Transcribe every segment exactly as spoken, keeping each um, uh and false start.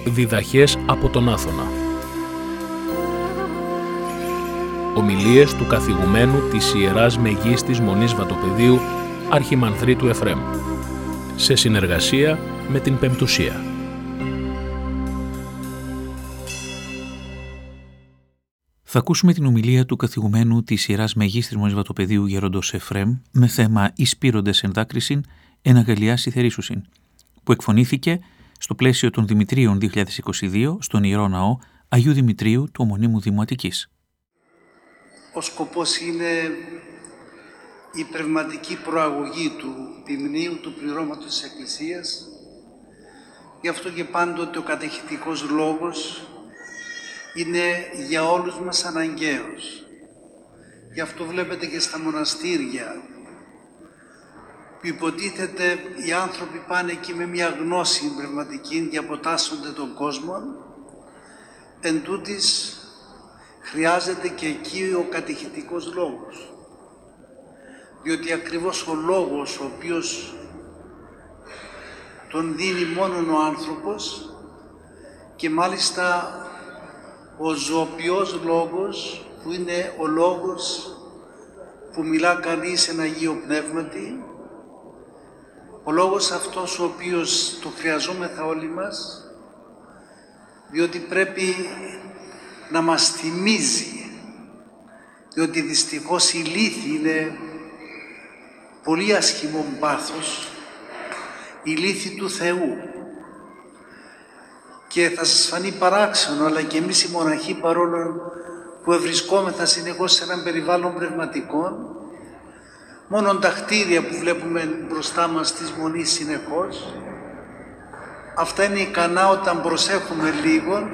Διδαχές από τον Άθωνα. Ομιλίες του καθηγουμένου της Ιεράς Μεγίστης Μονής Βατοπεδίου Αρχιμανθρίτου Εφραίμ, σε συνεργασία με την Πεμπτουσία. Θα ακούσουμε την ομιλία του καθηγουμένου της Ιεράς Μεγίστης Μονής Βατοπεδίου Γέροντος Εφραίμ με θέμα «Εισπείροντες εν δάκρυσιν, εν αγαλιάσει θερήσουσιν», που εκφωνήθηκε στο πλαίσιο των Δημητρίων δύο χιλιάδες είκοσι δύο στον Ιερό Ναό Αγίου Δημητρίου του Ομονίμου Δήμου Αττικής. Ο σκοπός είναι η πνευματική προαγωγή του ποιμνίου, του πληρώματος της Εκκλησίας. Γι' αυτό και πάντοτε ο κατεχητικός λόγος είναι για όλους μας αναγκαίος. Γι' αυτό βλέπετε και στα μοναστήρια που υποτίθεται οι άνθρωποι πάνε εκεί με μια γνώση πνευματική και αποτάσσονται τον κόσμο. Εν τούτης, χρειάζεται και εκεί ο κατεχητικός λόγος. Διότι ακριβώς ο λόγος ο οποίος τον δίνει μόνον ο άνθρωπος και μάλιστα ο ζωοποιός λόγος που είναι ο λόγος που μιλά κανείς εν Αγίο Πνεύματι, ο λόγος αυτός ο οποίος το χρειαζόμεθα όλοι μας, διότι πρέπει να μας θυμίζει, διότι δυστυχώς η λύθη είναι πολύ ασχημό πάθος, η λύθη του Θεού. Και θα σας φανεί παράξενο, αλλά και εμείς οι μοναχοί, παρόλο που ευρισκόμεθα συνεχώς σε έναν περιβάλλον πνευματικό, μόνο τα κτίρια που βλέπουμε μπροστά μας της Μονής συνεχώς, αυτά είναι ικανά όταν προσέχουμε λίγο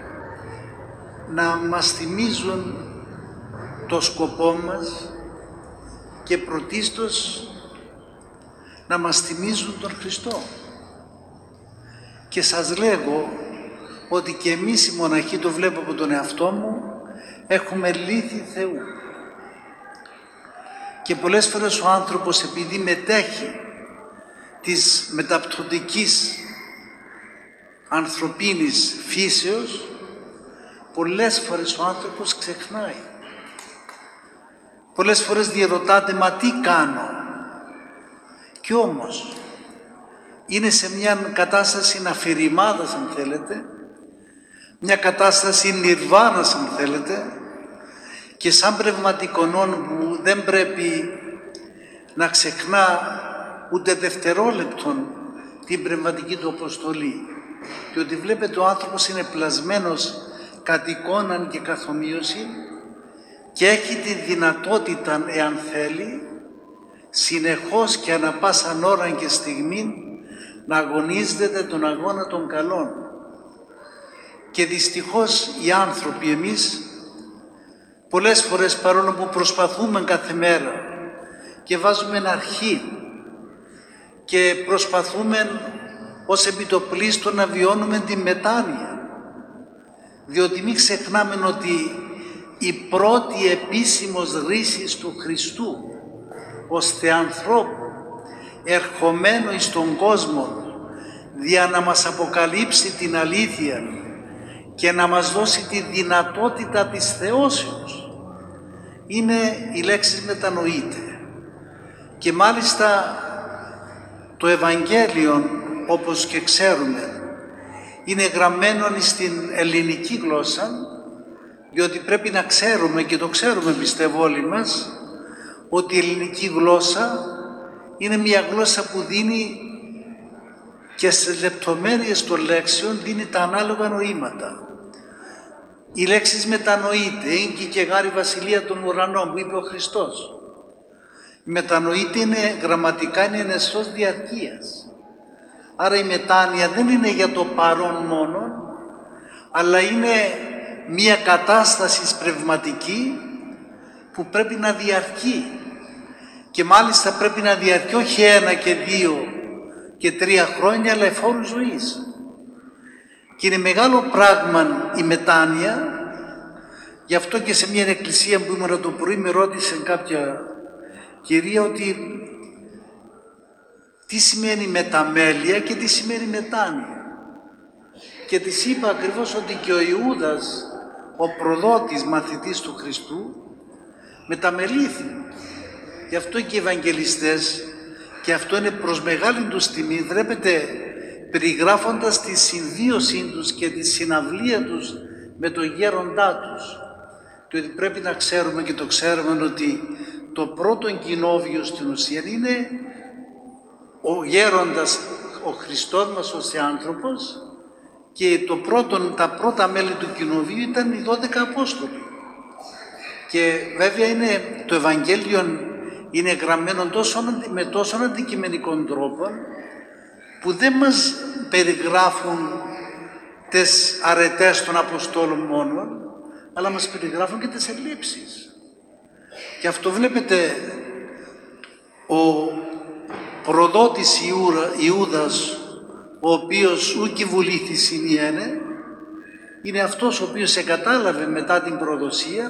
να μας θυμίζουν το σκοπό μας και πρωτίστως να μας θυμίζουν τον Χριστό. Και σας λέγω ότι και εμείς οι μοναχοί, το βλέπω από τον εαυτό μου, έχουμε λύθη Θεού. Και πολλές φορές ο άνθρωπος, επειδή μετέχει της μεταπτωτικής ανθρωπίνης φύσεως, πολλές φορές ο άνθρωπος ξεχνάει. Πολλές φορές διερωτάται, μα τι κάνω? Κι όμως είναι σε μια κατάσταση αφηρημάδας, αν θέλετε, μια κατάσταση νιρβάνας, αν θέλετε, και σαν πνευματικονών που δεν πρέπει να ξεχνά ούτε δευτερόλεπτον την πνευματική του αποστολή. Διότι βλέπετε ο άνθρωπος είναι πλασμένος κατ' εικόναν και καθομοίωση και έχει τη δυνατότητα, εάν θέλει, συνεχώς και ανα πάσαν ώρα και στιγμή να αγωνίζεται τον αγώνα των καλών. Και δυστυχώς οι άνθρωποι εμείς πολλές φορές, παρόλο που προσπαθούμε κάθε μέρα και βάζουμε ένα αρχή και προσπαθούμε ως επιτοπλίστων να βιώνουμε τη μετάνοια, διότι μην ξεχνάμε ότι η πρώτη επίσημος ρίση του Χριστού ως Θεανθρώπου ερχομένο εις τον κόσμο δια να μας αποκαλύψει την αλήθεια και να μας δώσει τη δυνατότητα της θεώσεως είναι η λέξη μετανοείται. Και μάλιστα το Ευαγγέλιο, όπως και ξέρουμε, είναι γραμμένο στην ελληνική γλώσσα, διότι πρέπει να ξέρουμε, και το ξέρουμε πιστεύω όλοι μας, ότι η ελληνική γλώσσα είναι μια γλώσσα που δίνει και σε λεπτομέρειες των λέξεων δίνει τα ανάλογα νοήματα. Οι λέξεις μετανοείται, είναι και γάρη βασιλεία των ουρανών που είπε ο Χριστός. Η μετανοείται είναι γραμματικά, είναι ενεσός διαρκείας. Άρα η μετάνοια δεν είναι για το παρόν μόνο, αλλά είναι μια κατάσταση πνευματική που πρέπει να διαρκεί. Και μάλιστα πρέπει να διαρκεί όχι ένα και δύο και τρία χρόνια, αλλά εφόρου ζωής. Και είναι μεγάλο πράγμα η μετάνοια. Γι' αυτό και σε μια εκκλησία που ήμουν το πρωί με ρώτησε κάποια κυρία ότι τι σημαίνει μεταμέλεια και τι σημαίνει μετάνοια. και της είπα ακριβώς ότι και ο Ιούδας, ο προδότης μαθητής του Χριστού, μεταμελήθη. Γι' αυτό και οι Ευαγγελιστές, και αυτό είναι προς μεγάλη τους τιμή, βλέπετε, περιγράφοντας τη συμβίωσή τους και τη συναυλία τους με τον γέροντά τους. Και ότι πρέπει να ξέρουμε, και το ξέρουμε, ότι το πρώτο κοινόβιο στην ουσία είναι ο γέροντας, ο Χριστός μας ως άνθρωπος, και το πρώτο, τα πρώτα μέλη του κοινοβίου ήταν οι δώδεκα Απόστολοι. Και βέβαια είναι, το Ευαγγέλιο είναι γραμμένο τόσο, με τόσο αντικειμενικών τρόπων, που δεν μας περιγράφουν τις αρετές των Αποστόλων μόνο, αλλά μας περιγράφουν και τις ελλείψεις. Και αυτό βλέπετε, ο προδότης Ιούδας, ο οποίος ούκη βουλήθη συνιένε, είναι αυτός ο οποίος εγκατάλαβε μετά την προδοσία,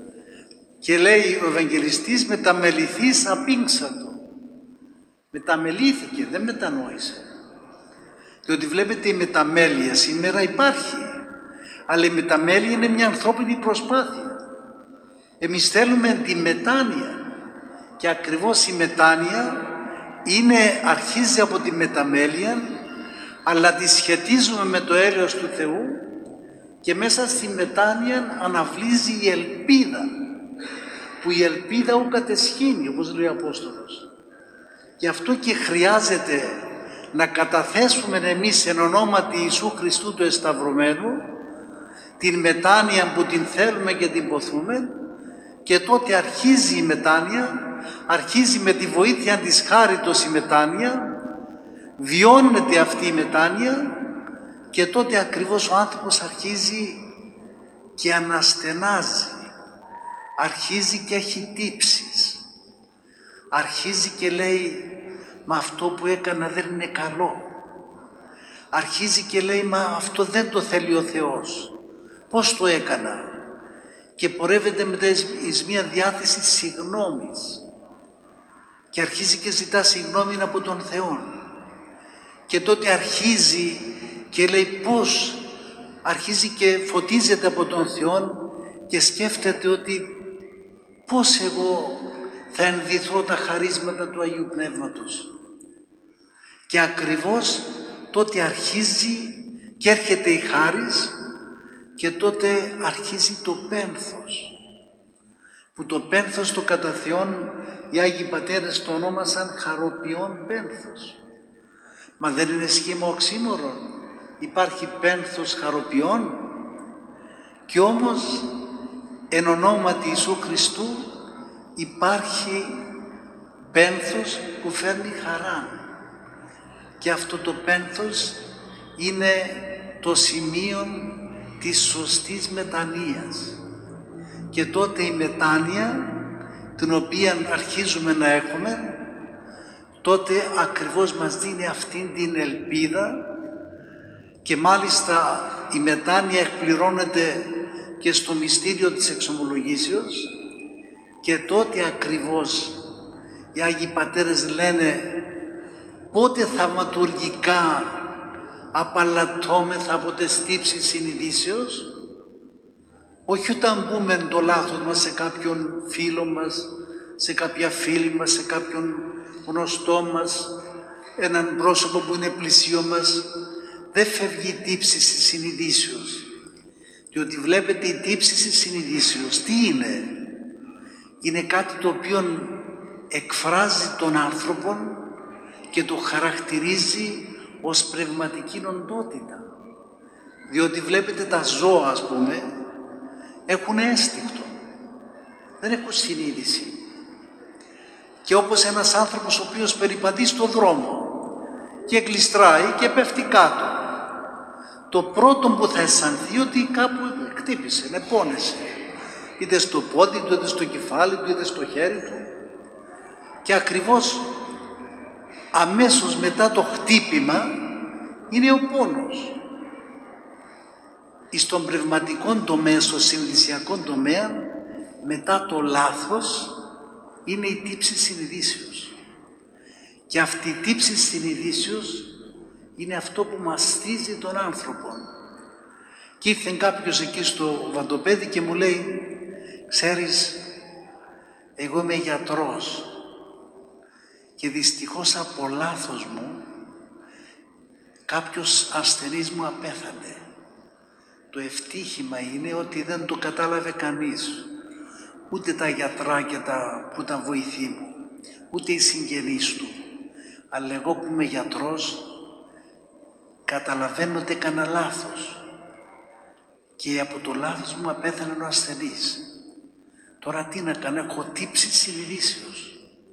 και λέει ο Ευαγγελιστής, μεταμεληθείς απίνξατο. Μεταμελήθηκε, δεν μετανόησε. Διότι βλέπετε, η μεταμέλεια σήμερα υπάρχει, αλλά η μεταμέλεια είναι μια ανθρώπινη προσπάθεια. Εμείς θέλουμε τη μετάνοια, και ακριβώς η μετάνοια είναι, αρχίζει από τη μεταμέλεια, αλλά τη σχετίζουμε με το έλεος του Θεού, και μέσα στη μετάνοια αναβλύζει η ελπίδα, που η ελπίδα ου κατεσχύνει, όπως λέει ο Απόστολος. Γι' αυτό και χρειάζεται να καταθέσουμε εμείς εν ονόματι Ιησού Χριστού του εσταυρωμένου την μετάνοια που την θέλουμε και την ποθούμε, και τότε αρχίζει η μετάνοια, αρχίζει με τη βοήθεια της χάριτος η μετάνοια, βιώνεται αυτή η μετάνοια, και τότε ακριβώς ο άνθρωπος αρχίζει και αναστενάζει, αρχίζει και έχει τύψεις, αρχίζει και λέει, μα αυτό που έκανα δεν είναι καλό, αρχίζει και λέει, μα αυτό δεν το θέλει ο Θεός, πώς το έκανα, και πορεύεται μετά εις μια διάθεση συγγνώμης, και αρχίζει και ζητά συγγνώμη από τον Θεό, και τότε αρχίζει και λέει πώς, αρχίζει και φωτίζεται από τον Θεό και σκέφτεται ότι πώς εγώ θα ενδυθώ τα χαρίσματα του Αγίου Πνεύματος. Και ακριβώς τότε αρχίζει και έρχεται η χάρις, και τότε αρχίζει το πένθος, που το πένθος το κατά Θεόν οι Άγιοι Πατέρες το ονόμασαν χαροποιών πένθος. Μα δεν είναι σχήμα οξύμορων, υπάρχει πένθος χαροποιών, και όμως εν ονόματι Ιησού Χριστού υπάρχει πένθος που φέρνει χαρά, και αυτό το πένθος είναι το σημείο της σωστής μετανοίας. Και τότε η μετάνοια, την οποία αρχίζουμε να έχουμε, τότε ακριβώς μας δίνει αυτήν την ελπίδα, και μάλιστα η μετάνοια εκπληρώνεται και στο μυστήριο της εξομολογήσεως, και τότε ακριβώς οι Άγιοι Πατέρες λένε πότε θαυματουργικά απαλλατώμεθα από τις τύψεις συνειδήσεως, όχι όταν μπούμε το λάθος μας σε κάποιον φίλο μας, σε κάποια φίλη μας, σε κάποιον γνωστό μας, έναν πρόσωπο που είναι πλησίο μας, δεν φεύγει η τύψη της συνειδήσεως. Διότι βλέπετε, η τύψη της συνειδήσεως τι είναι? Είναι κάτι το οποίο εκφράζει τον άνθρωπο και το χαρακτηρίζει ως πνευματική οντότητα. Διότι βλέπετε, τα ζώα, ας πούμε, έχουν αίσθηκτο, δεν έχουν συνείδηση. Και όπως ένας άνθρωπος ο οποίος περιπατεί στον δρόμο και γλιστράει και πέφτει κάτω, το πρώτο που θα αισθανθεί ότι κάπου χτύπησε, με πόνεσε, είτε στο πόδι του, είτε στο κεφάλι του, είτε στο χέρι του. Και ακριβώς αμέσως μετά το χτύπημα είναι ο πόνος. Στον πνευματικό τομέα, στο συνειδησιακό τομέα, μετά το λάθος είναι η τύψη συνειδήσεως. Και αυτή η τύψη συνειδήσεως είναι αυτό που μαστίζει τον άνθρωπο. Και ήρθε κάποιος εκεί στο Βαντοπέδι και μου λέει, ξέρεις, εγώ είμαι γιατρός και δυστυχώς από λάθος μου κάποιος ασθενής μου απέθανε. Το ευτύχημα είναι ότι δεν το κατάλαβε κανείς, ούτε τα γιατρά και τα που ήταν βοηθοί μου, ούτε οι συγγενείς του. Αλλά εγώ που είμαι γιατρός καταλαβαίνω ότι έκανα λάθος και από το λάθος μου απέθανε ο ασθενής. Τώρα τι να κάνω, έχω τύψεις συνειδήσεως.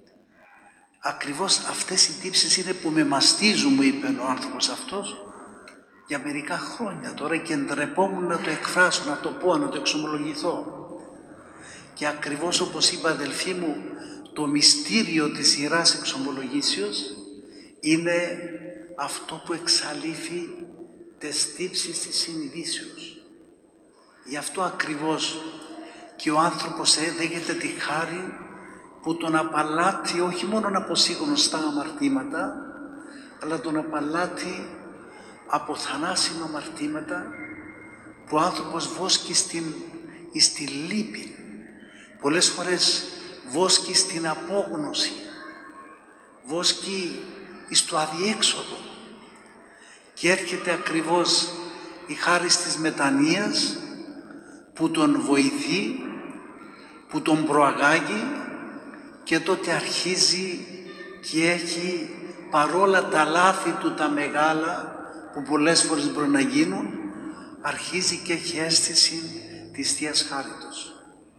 Ακριβώς αυτές οι τύψεις είναι που με μαστίζουν, μου είπε ο άνθρωπος αυτός, για μερικά χρόνια τώρα και ντρεπόμουν να το εκφράσω, να το πω, να το εξομολογηθώ. Και ακριβώς όπως είπα αδελφοί μου, το μυστήριο της Ιεράς Εξομολογήσεως είναι αυτό που εξαλείφει τις τύψεις της συνειδήσεως. Γι' αυτό ακριβώς και ο άνθρωπος δέχεται τη χάρη που τον απαλλάττει όχι μόνο από γνωστά αμαρτήματα, αλλά τον απαλλάττει από θανάσιμα αμαρτήματα που ο άνθρωπος βόσκει στην, στη λύπη. Πολλές φορές βόσκει στην απόγνωση, βόσκει στο αδιέξοδο και έρχεται ακριβώς η χάρη της μετανοίας που τον βοηθεί, που τον προαγάγει και τότε αρχίζει και έχει παρόλα τα λάθη του τα μεγάλα που πολλές φορές μπορεί να γίνουν, αρχίζει και έχει αίσθηση της Θείας Χάριτος.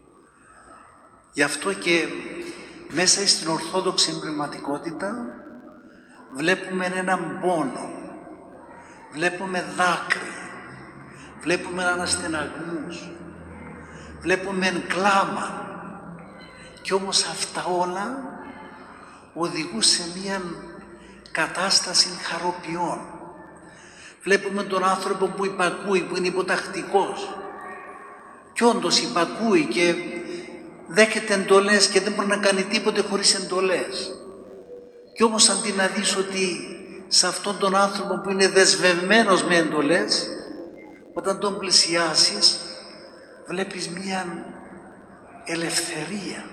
Γι' αυτό και μέσα στην Ορθόδοξη πνευματικότητα βλέπουμε έναν πόνο, βλέπουμε δάκρυ, βλέπουμε αναστεναγμούς, βλέπουμε κλάμα. Κι όμως αυτά όλα οδηγούν σε μια κατάσταση χαροποιών. Βλέπουμε τον άνθρωπο που υπακούει, που είναι υποτακτικός. Κι όντως υπακούει και δέχεται εντολές και δεν μπορεί να κάνει τίποτε χωρίς εντολές. Κι όμως αντί να δεις ότι σε αυτόν τον άνθρωπο που είναι δεσμευμένος με εντολές, όταν τον πλησιάσεις βλέπεις μια ελευθερία,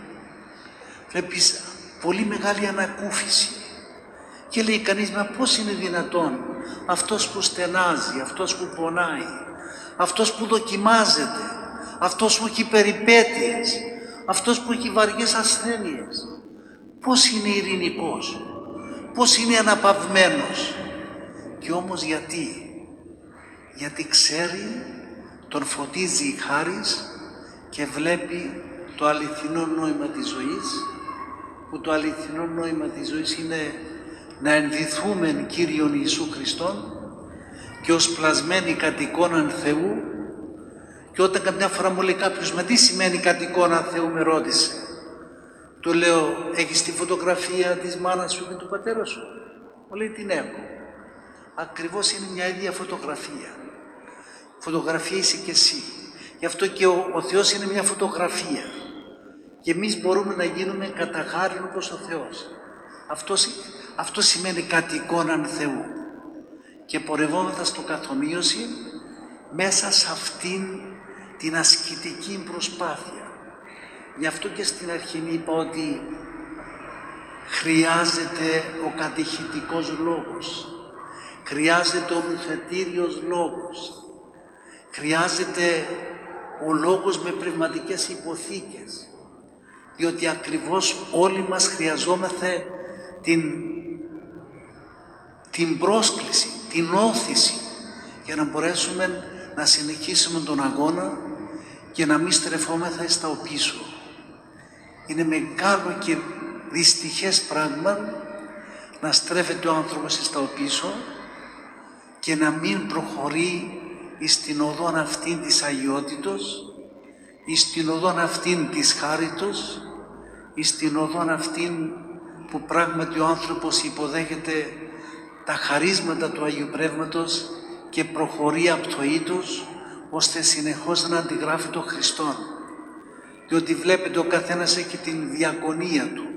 βλέπεις πολύ μεγάλη ανακούφιση και λέει κανείς, μα πώς είναι δυνατόν αυτός που στενάζει, αυτός που πονάει, αυτός που δοκιμάζεται, αυτός που έχει περιπέτειες, αυτός που έχει βαριές ασθένειες, πώς είναι ειρηνικός, πώς είναι αναπαυμένος? Και όμως γιατί? Γιατί ξέρει, τον φωτίζει η χάρις και βλέπει το αληθινό νόημα της ζωής, που το αληθινό νόημα της ζωής είναι να ενδυθούμε Κύριον Ιησού Χριστόν και ως πλασμένοι κατ' εικόναν Θεού. Και όταν καμιά φορά μου λέει κάποιος, μα τι σημαίνει κατ' εικόναν Θεού, με ρώτησε. Του λέω, έχεις τη φωτογραφία της μάνας σου και του πατέρα σου? Μου λέει, την έχω. Ακριβώς είναι μια ίδια φωτογραφία. Φωτογραφία είσαι και εσύ. Γι' αυτό και ο, ο Θεός είναι μια φωτογραφία. Και εμείς μπορούμε να γίνουμε κατά χάριν όπως ο Θεός. Αυτό, αυτό σημαίνει κατ' εικόναν Θεού. Και πορευόμεθα στο καθομοίωση μέσα σε αυτήν την ασκητική προσπάθεια. Γι' αυτό και στην αρχή είπα ότι χρειάζεται ο κατηχητικός λόγος, χρειάζεται ο μυθετήριος λόγος, χρειάζεται ο λόγος με πνευματικές υποθήκες, διότι ακριβώς όλοι μας χρειαζόμαστε την, την πρόσκληση, την όθηση για να μπορέσουμε να συνεχίσουμε τον αγώνα και να μην στρεφόμεθα στα οπίσω. Είναι μεγάλο και δυστυχές πράγμα να στρέφεται ο άνθρωπος στα οπίσω και να μην προχωρεί στην οδόν αυτήν της αγιότητος, στην οδόν αυτήν της χάριτος, στην οδόν αυτήν που πράγματι ο άνθρωπος υποδέχεται τα χαρίσματα του Αγίου Πνεύματος και προχωρεί απτοήτως, ώστε συνεχώς να αντιγράφει τον Χριστόν. Διότι βλέπετε ο καθένας έχει την διακονία του.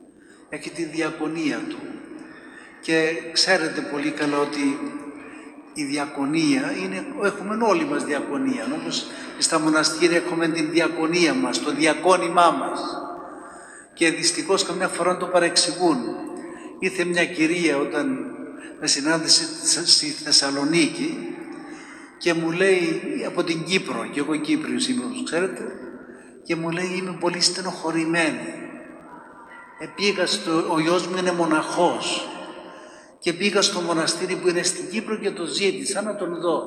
Έχει τη διακονία του. Και ξέρετε πολύ καλά ότι η διακονία είναι, έχουμε όλοι μας διακονία, όπως στα μοναστήρια έχουμε την διακονία μας, το διακόνημά μας. Και δυστυχώς καμιά φορά το παρεξηγούν. Ήρθε μια κυρία όταν με συνάντησε στη Θεσσαλονίκη και μου λέει, από την Κύπρο, και εγώ Κύπριος είμαι όπως ξέρετε, και μου λέει είμαι πολύ στενοχωρημένη. Ε, πήγα στο, ο γιος μου είναι μοναχός και πήγα στο μοναστήρι που είναι στην Κύπρο και το ζήτησα να τον δω.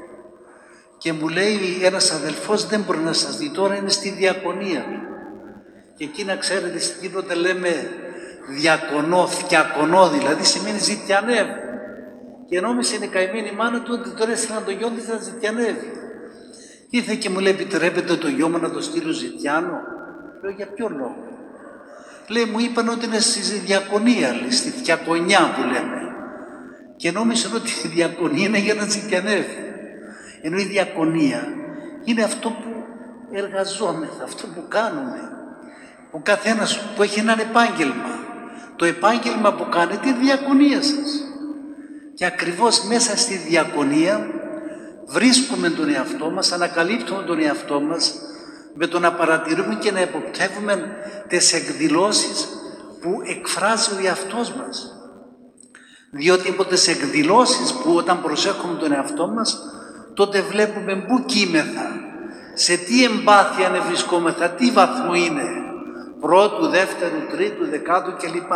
Και μου λέει ένας αδελφός δεν μπορεί να σας δει, τώρα είναι στη διακονία. Και εκεί να ξέρετε στην Κύπρο τα λέμε διακονώ, θκιακονώ, δηλαδή σημαίνει ζητιανεύει. Και νόμιζε είναι καημένη η μάνα του ότι τώρα έστειλαν το γιο της να ζητιανεύει. Ήρθε και μου λέει επιτρέπετε το γιο μου να το στείλω ζητιάνο. Λέω για ποιο λόγο. Λέει μου είπαν ότι είναι στη διακονία, λέει, στη θκιακονιά που λέμε. Και νόμιζαν ότι η διακονία είναι για να ζητιανεύει. Ενώ η διακονία είναι αυτό που εργαζόμεθα, αυτό που κάνουμε. Ο καθένας που έχει ένα επάγγελμα. Το επάγγελμα που κάνετε είναι η διακονία σας. Και ακριβώς μέσα στη διακονία βρίσκουμε τον εαυτό μας, ανακαλύπτουμε τον εαυτό μας με το να παρατηρούμε και να εποπτεύουμε τις εκδηλώσεις που εκφράζει ο εαυτός μας. Διότι από τις εκδηλώσεις που όταν προσέχουμε τον εαυτό μας, τότε βλέπουμε πού κείμεθα, σε τι εμπάθεια βρισκόμεθα, τι βαθμό είναι, πρώτου, δεύτερου, τρίτου, δεκάτου κλπ.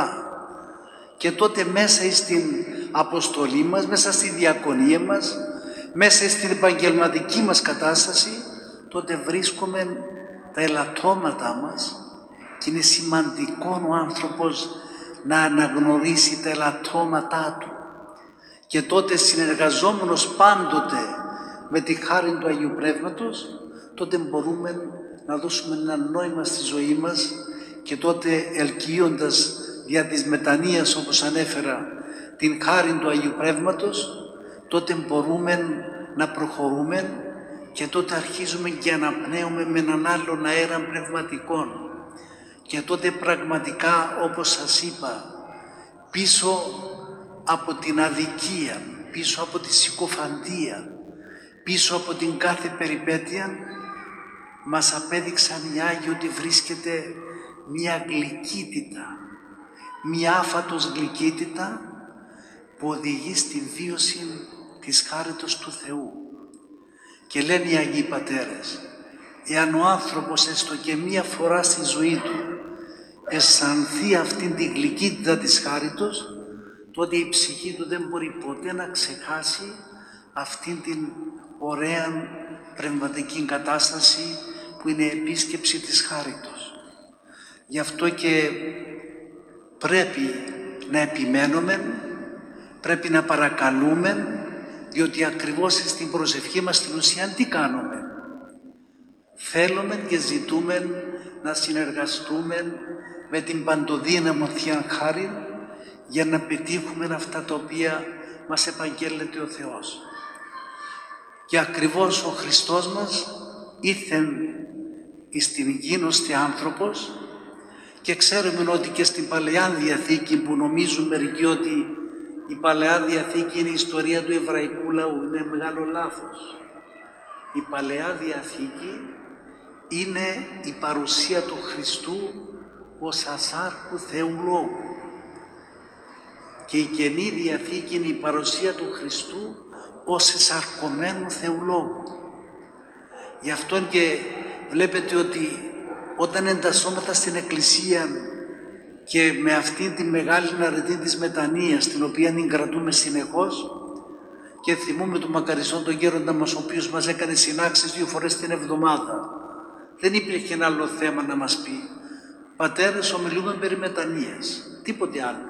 Και τότε μέσα στην αποστολή μας, μέσα στη διακονία μας, μέσα στην επαγγελματική μας κατάσταση, τότε βρίσκουμε τα ελαττώματά μας και είναι σημαντικό ο άνθρωπος να αναγνωρίσει τα ελαττώματά του. Και τότε συνεργαζόμενος πάντοτε με τη χάρη του Αγίου Πνεύματος, τότε μπορούμε να δώσουμε ένα νόημα στη ζωή μας και τότε ελκύοντας δια της μετανοίας όπως ανέφερα την χάρη του Αγίου Πνεύματος, τότε μπορούμε να προχωρούμε και τότε αρχίζουμε και αναπνέουμε με έναν άλλον αέρα πνευματικών. Και τότε πραγματικά όπως σας είπα, πίσω από την αδικία, πίσω από τη συκοφαντία, πίσω από την κάθε περιπέτεια, μας απέδειξαν οι Άγιοι ότι βρίσκεται μια γλυκύτητα, μια άφατος γλυκύτητα που οδηγεί στη βίωση της χάριτος του Θεού. Και λένε οι Αγίοι Πατέρες, εάν ο άνθρωπος έστω και μία φορά στη ζωή του αισθανθεί αυτήν την γλυκύτητα της χάριτος, τότε η ψυχή του δεν μπορεί ποτέ να ξεχάσει αυτήν την ωραία πνευματική κατάσταση που είναι η επίσκεψη της χάριτος. Γι' αυτό και πρέπει να επιμένουμε, πρέπει να παρακαλούμε, διότι ακριβώς στην προσευχή μας στην ουσία τι κάνουμε. Θέλουμε και ζητούμε να συνεργαστούμε με την παντοδύναμο Θεία Χάρη για να πετύχουμε αυτά τα οποία μας επαγγέλλεται ο Θεός. Και ακριβώς ο Χριστός μας ήρθε στην γίνωστη άνθρωπος και ξέρουμε ότι και στην Παλαιά Διαθήκη που νομίζουν μερικοί ότι η Παλαιά Διαθήκη είναι η ιστορία του εβραϊκού λαού, είναι μεγάλο λάθος. Η Παλαιά Διαθήκη είναι η παρουσία του Χριστού ως ασάρχου Θεού Λόγου. Και η Καινή Διαθήκη είναι η παρουσία του Χριστού ως εσαρκωμένου Θεού Λόγου. Γι' αυτό και βλέπετε ότι όταν εντασσόμαστε στην Εκκλησία και με αυτήν τη μεγάλη αρετή της μετανοίας, την οποία την κρατούμε συνεχώς, και θυμούμε τον μακαριστόν τον γέροντα μας, ο οποίος μας έκανε συνάξεις δύο φορές την εβδομάδα. Δεν υπήρχε ένα άλλο θέμα να μας πει. Πατέρες, ομιλούμε περί μετανοίας, τίποτε άλλο.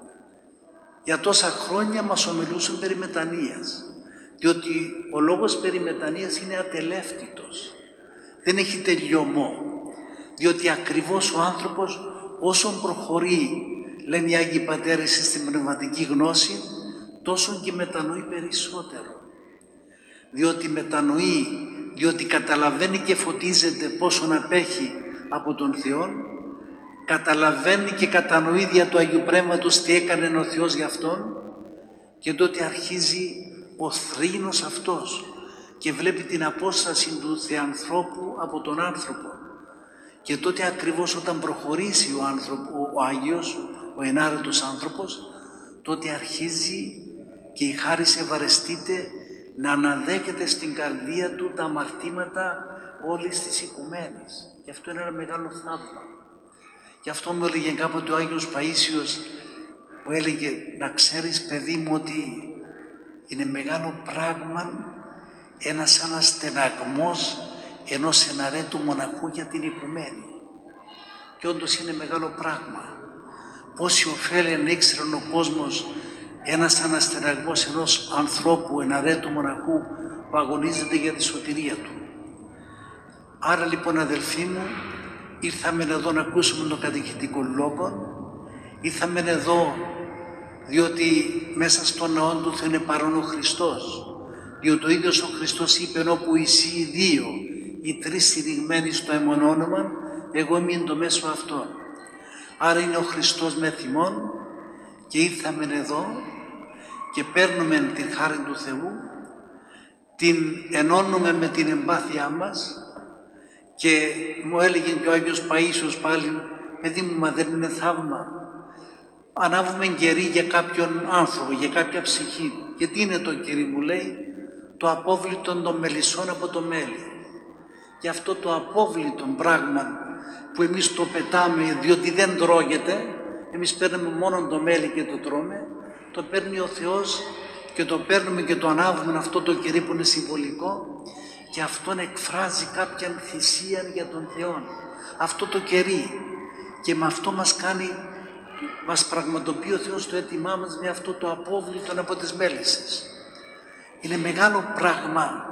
Για τόσα χρόνια μας ομιλούσαν περί μετανοίας, διότι ο λόγος περί μετανοίας είναι ατελεύτητος, δεν έχει τελειωμό, διότι ακριβώς ο άνθρωπος όσον προχωρεί, λένε οι Άγιοι Πατέρες, στην πνευματική γνώση, τόσο και μετανοεί περισσότερο. Διότι μετανοεί, διότι καταλαβαίνει και φωτίζεται πόσον απέχει από τον Θεό, καταλαβαίνει και κατανοεί δια του Αγίου Πνεύματος τι έκανε ο Θεός για Αυτόν, και τότε αρχίζει ο θρήνος αυτός και βλέπει την απόσταση του θεανθρώπου από τον άνθρωπο. Και τότε ακριβώς όταν προχωρήσει ο, άνθρωπο, ο Άγιος, ο ενάρετος άνθρωπος, τότε αρχίζει και η χάρις ευαρεστείται να αναδέχεται στην καρδία του τα αμαρτήματα όλης της οικουμένης. Και αυτό είναι ένα μεγάλο θαύμα. Γι' αυτό μου έλεγε κάποτε ο Άγιος Παΐσιος, που έλεγε να ξέρεις παιδί μου ότι είναι μεγάλο πράγμα ένας αναστεναγμός ενός εναρέτου μοναχού για την οικουμένη. Και όντως είναι μεγάλο πράγμα. Πόση ωφέλη αν ήξερε ο κόσμος ένας αναστεναγμός ενός ανθρώπου εναρέτου μοναχού που αγωνίζεται για τη σωτηρία του. Άρα λοιπόν αδελφοί μου, ήρθαμε εδώ να ακούσουμε τον κατηχητικό λόγο, ήρθαμε εδώ διότι μέσα στον ναό του θα είναι παρόν ο Χριστός, διότι ο ίδιος ο Χριστός είπε όπου εσύ οι δύο, οι τρεις στηριγμένοι στο εμμον όνομα, εγώ είμαι το μέσο αυτών. Άρα είναι ο Χριστός με θυμόν και ήρθαμε εδώ και παίρνουμε την χάρη του Θεού, την ενώνουμε με την εμπάθειά μας και μου έλεγε και ο Άγιος Παΐσιος πάλι, παιδί μου, μα δεν είναι θαύμα? Ανάβουμε κερί για κάποιον άνθρωπο, για κάποια ψυχή. Και τι είναι το κερί, μου λέει? Το απόβλητο των μελισσών από το μέλι. Και αυτό το απόβλητο πράγμα που εμείς το πετάμε διότι δεν τρώγεται, εμείς παίρνουμε μόνο το μέλι και το τρώμε, το παίρνει ο Θεός και το παίρνουμε και το ανάβουμε αυτό το κερί που είναι συμβολικό και αυτόν εκφράζει κάποια θυσία για τον Θεό. Αυτό το κερί και με αυτό μας κάνει, μας πραγματοποιεί ο Θεός το αίτημά μας με αυτό το απόβλητο από τις μέλισσες. Είναι μεγάλο πράγμα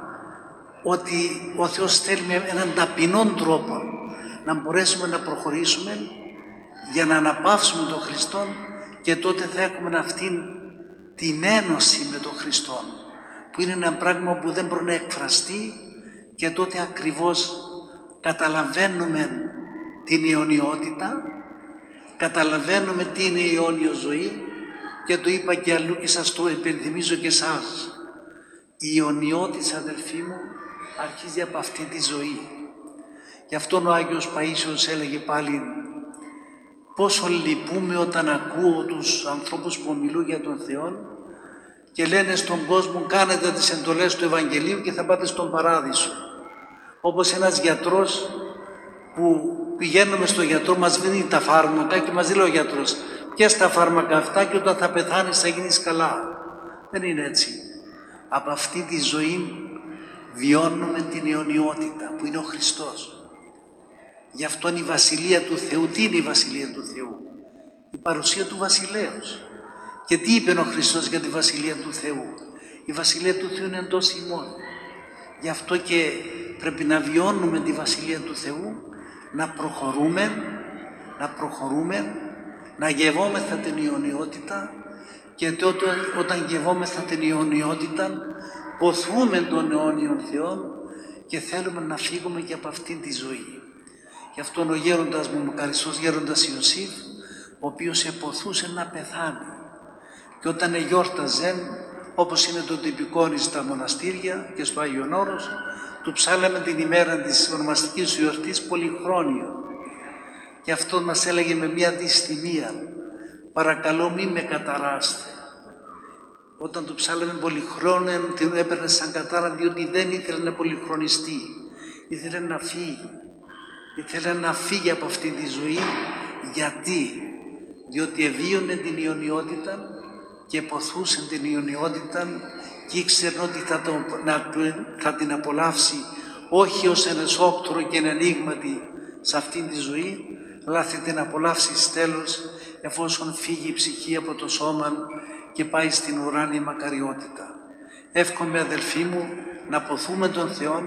ότι ο Θεός θέλει με έναν ταπεινό τρόπο να μπορέσουμε να προχωρήσουμε για να αναπαύσουμε τον Χριστό και τότε θα έχουμε αυτήν την ένωση με τον Χριστό που είναι ένα πράγμα που δεν μπορεί να εκφραστεί και τότε ακριβώς καταλαβαίνουμε την αιωνιότητα, καταλαβαίνουμε τι είναι η αιώνιο ζωή και το είπα και αλλού και σας το υπενθυμίζω και εσάς. Η αιωνιότητα, αδελφοί μου, αρχίζει από αυτή τη ζωή. Γι' αυτόν ο Άγιος Παΐσιος έλεγε πάλι πόσο λυπούμε όταν ακούω τους ανθρώπους που μιλούν για τον Θεό και λένε στον κόσμο κάνετε τις εντολές του Ευαγγελίου και θα πάτε στον παράδεισο. Όπως ένας γιατρός που πηγαίνουμε στον γιατρό, μας δίνει τα φάρμακα και μας λέει ο γιατρός πιες τα φάρμακα αυτά και όταν θα πεθάνεις θα γίνεις καλά. Δεν είναι έτσι. Από αυτή τη ζωή βιώνουμε την αιωνιότητα που είναι ο Χριστός. Γι' αυτό είναι η Βασιλεία του Θεού. Τι είναι η Βασιλεία του Θεού? Η παρουσία του Βασιλέως. Και τι είπε ο Χριστός για τη Βασιλεία του Θεού? Η Βασιλεία του Θεού είναι εντός ημών. Γι' αυτό και πρέπει να βιώνουμε τη Βασιλεία του Θεού, να προχωρούμε, να προχωρούμε, να γευόμεθα την αιωνιότητα και τότε όταν γευόμεθα την αιωνιότητα ποθούμε τον αιώνιον Θεό και θέλουμε να φύγουμε και από αυτήν τη ζωή. Γι' αυτόν ο γέροντας μου, ο Καριστός γέροντας Ιωσήφ, ο οποίος εποθούσε να πεθάνει. Και όταν γιόρταζε, όπως είναι το τυπικό στα μοναστήρια και στο Άγιον Όρος, του ψάλαμε την ημέρα της ονομαστικής γιορτής πολυχρόνιο. Και αυτό μας έλεγε με μια δυστημία, παρακαλώ μη με καταράστε. Όταν του ψάλαμε πολυχρόνιο, την έπαιρνε σαν κατάρα, διότι δεν ήθελε να πολυχρονιστεί. Ήθελε να φύγει. Ήθελε να φύγει από αυτή τη ζωή. Γιατί? Διότι ευίωνε την αιωνιότητα και εποθούσε την αιωνιότητα και ήξερε ότι θα, το, να, θα την απολαύσει όχι ως ένα όκτωρο και ένα ανοίγματι σε αυτή τη ζωή, αλλά θα την απολαύσει στέλος εφόσον φύγει η ψυχή από το σώμα και πάει στην ουράνια μακαριότητα. Εύχομαι, αδελφοί μου, να ποθούμε τον Θεό,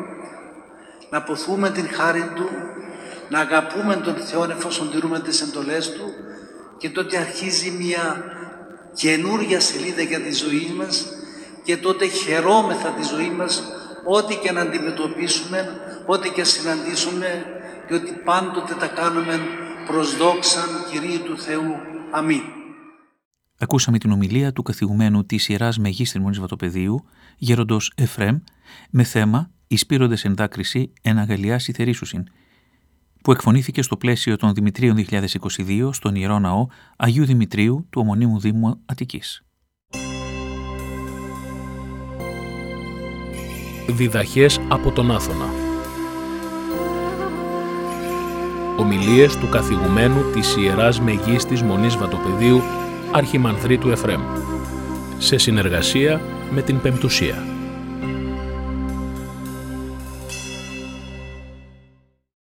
να ποθούμε την χάρη Του, να αγαπούμε τον Θεό εφόσον τηρούμε τις εντολές Του και τότε αρχίζει μια καινούρια σελίδα για τη ζωή μας και τότε χαιρόμεθα τη ζωή μας ό,τι και να αντιμετωπίσουμε, ό,τι και συναντήσουμε και ότι πάντοτε τα κάνουμε προς δόξαν Κυρίου του Θεού. Αμήν. Ακούσαμε την ομιλία του καθηγουμένου της Ιεράς Μεγίστρης Μονής Βατοπεδίου, γέροντος Εφραίμ, με θέμα «Οι σπείροντες εν δάκρυση εν αγαλιάσει θερίσουσιν», που εκφωνήθηκε στο πλαίσιο των Δημητρίων δύο χιλιάδες είκοσι δύο στον Ιερό Ναό Αγίου Δημητρίου του Ομονίμου Δήμου Αττικής. Διδαχές από τον Άθωνα. Ομιλίες του καθηγουμένου της Ιεράς Μεγίστης Μονής Βατοπεδίου Αρχιμανδρίτου Εφραίμ, σε συνεργασία με την Πεμπτουσία.